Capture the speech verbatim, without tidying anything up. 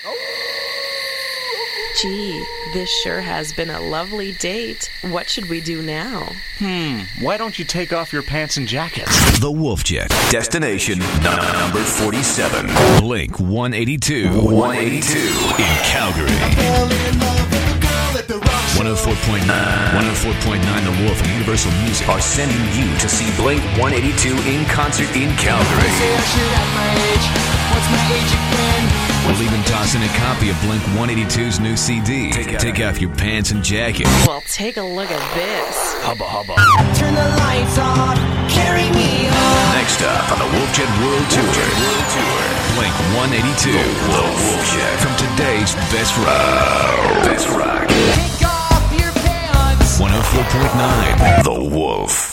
Gee, this sure has been a lovely date. What should we do now? Hmm, why don't you take off your pants and jacket? The Wolf Jet. Destination number forty-seven. Blink one eighty-two. one eighty-two in Calgary. one oh four point nine. one oh four point nine The Wolf and Universal Music are sending you to see Blink one eighty-two in concert in Calgary. We'll even toss in a copy of Blink one eighty-two's new C D. Take, take off your pants and jacket. Well, take a look at this. Hubba hubba. Turn the lights off, carry me on. Next up on the Wolf Jet World Tour. World Tour. Blink one eighty-two. The Wolf Jet. From today's best rock. Best rock. Take off your pants. one oh four point nine The Wolf.